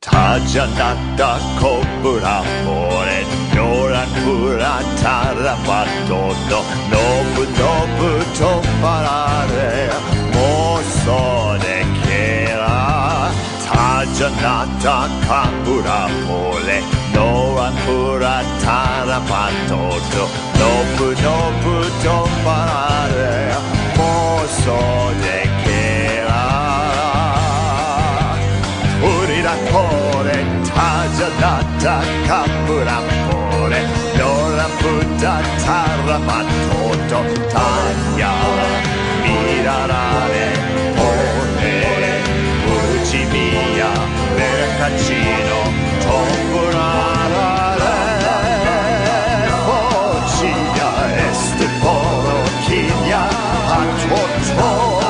タジャナダコブラポレヨラクラタラバトドノブノブトバラレモソデケラタジャナダカブラポレノラクラタラバトドノブノブトバラレモソデケラポレタジャナダカブラポレノラブダタラマトトタヤミララレポネウジミヤレカチノトブララレポチヤエステポロキヤハトト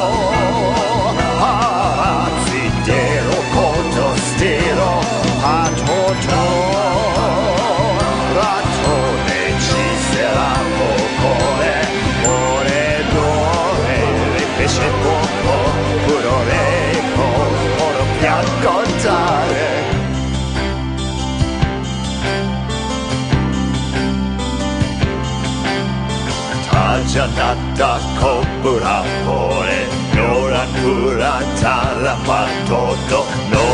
タジャナダコブラポレノラクラタラパトドノ